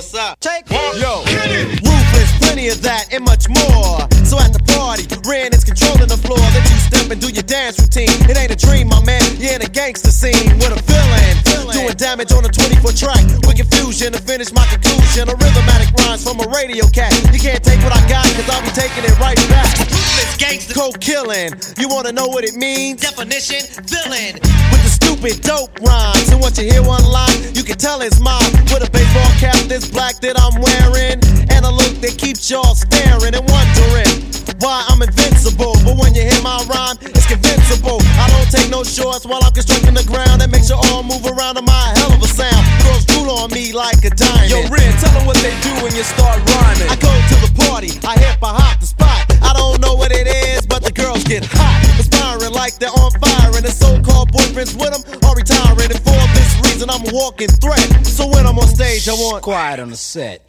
what's up? Take one. Yo, ruthless, plenty of that and much more. So at the party, Ren is controlling the floor. Then you step and do your dance routine. It ain't a dream, my man. You're in a gangster scene with a villain. Doing damage on a 24 track with confusion to finish my conclusion. A rhythmatic rhymes from a radio cat. You can't take what I got, cause I'll be taking it right back. Ruthless gangster. Cold killing. You wanna know what it means? Definition, villain. With the stupid dope rhymes. And once you hear one line, you can tell it's mine. With a baseball cap this black that I'm wearing, and a look that keeps y'all staring and wondering why I'm invincible. But when you hear my rhyme, it's convincible. I don't take no shorts while I'm constructing the ground. That makes you all move around to my hell of a sound. Girls drool on me like a diamond. Yo, Ren, tell them what they do when you start rhyming. I go to the party, I hop the spot. I don't know what it is, but the girls get hot, aspiring like they're on fire, and the so-called boyfriends with them are retiring. And for this reason, I'm a walking threat. So when I'm on stage, I want quiet on the set.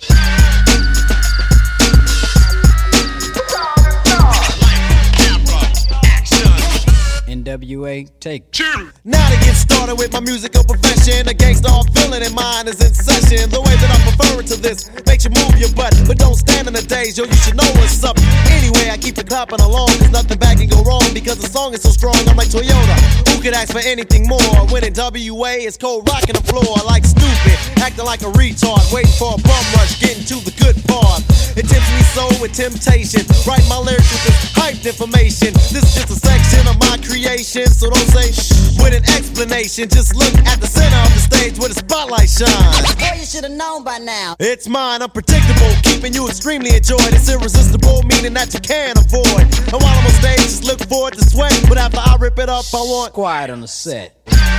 NWA, take two. Now to get started with my musical profession, a gangsta all feeling in mine is in session. The way that I prefer it to this makes you move your butt, but don't stand in the days, yo, you should know what's up. Anyway, I keep it clapping along, cause nothing bad can go wrong, because the song is so strong, I'm like Toyota. Who could ask for anything more? When in WA, it's cold rocking the floor, like stupid, acting like a retard, waiting for a bum rush, getting to the good part. It tempts me so with temptation, write my lyrics with this hyped information. This is just a section of my creation, so don't say shh with an explanation. Just look at the center of the stage where the spotlight shines. Boy, you should have known by now. It's mine, unpredictable, keeping you extremely enjoyed. It's irresistible, meaning that you can't avoid. And while I'm on stage, just look forward to sweat. But after I rip it up, I want quiet on the set.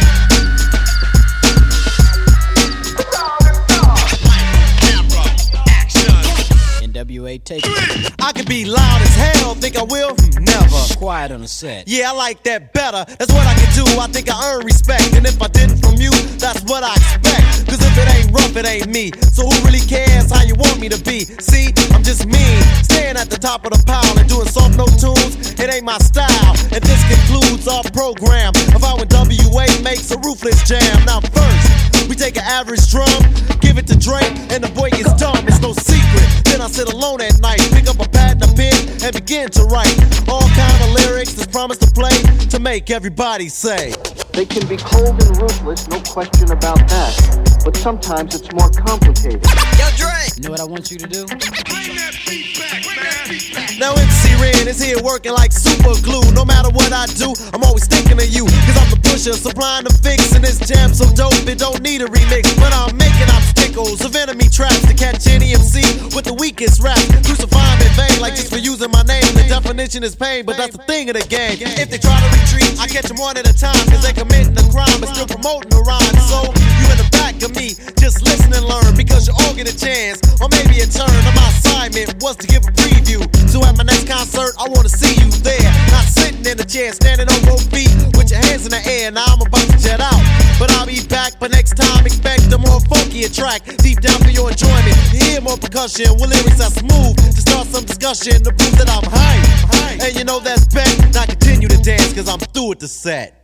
NWA, take it. I can be loud as hell, think I will? Never. Quiet on the set. Yeah, I like that better. That's what I can do. I think I earn respect. And if I didn't from you, that's what I expect. Cause if it ain't rough, it ain't me. So who really cares how you want me to be? See, I'm just mean. Staying at the top of the pile and doing soft note tunes, it ain't my style. And this concludes our program of how NWA makes a ruthless jam. Now first, we take an average drum, give it to Drake, and the boy gets dumb. It's no secret. Then I sit alone at night, pick up a pad and a pen, and begin to write all kind of lyrics that's promised to play to make everybody say. They can be cold and ruthless, no question about that. But sometimes it's more complicated. Yo, Dre! You know what I want you to do? Bring that beat back, man. Now MC Ren is here working like super glue. No matter what I do, I'm always thinking of you. Cause I'm the pusher, supplying the fix. And this jam so dope, it don't need a remix. But I'm making obstacles of enemy traps to catch any MC with the weakest rap. Crucifying in vain, like just for using my name. The definition is pain, but that's the thing of the game. If they try to retreat, I catch them one at a time. Cause they committing a crime, but still promoting the rhyme. So you in the back of me, just listen and learn. Because you all get a chance, or maybe a turn. And my assignment was to give a preview. So at my next concert, I wanna see you there. Not sitting in a chair, standing on both feet with your hands in the air. Now I'm about to jet out, but I'll be back. But next time, expect a more funkier track. Deep down for your enjoyment, you hear more percussion with lyrics that smooth. To start some discussion to prove that I'm hype. And you know that's bet. Now continue to dance, cause I'm through with the set.